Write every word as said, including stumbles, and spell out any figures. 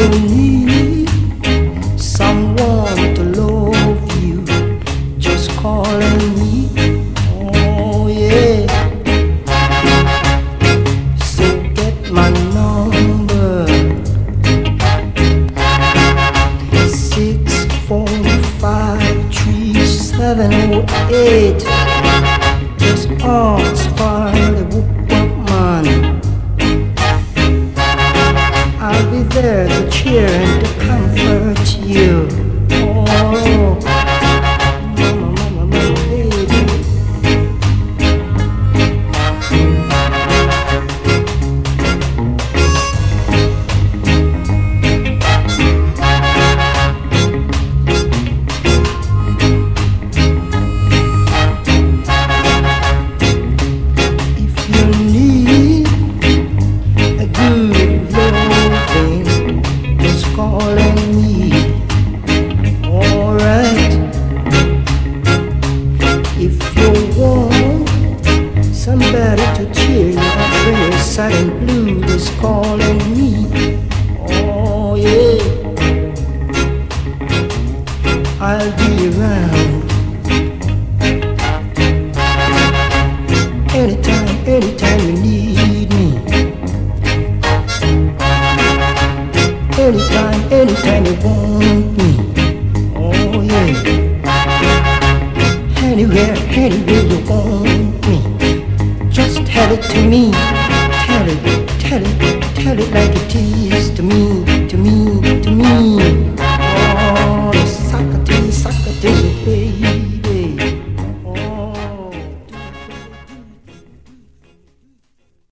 need someone to love you, just call on me. Oh yeah. So get my number, six four five three seven oh eight. Just ask for the whoop whoop man. I'll be there to cheer and to comfort you. Oh, mama, mama, mama, baby. If you need a good loving, just call on me. Alright. If you want somebody to cheer you up when you're sad and blue, just call on me. Oh yeah. I'll be around anytime, anytime you need me. Anytime, anytime you want me. Oh yeah. Anywhere, anywhere you want me, just tell it to me. Tell it, tell it, tell it like it is to me, to me.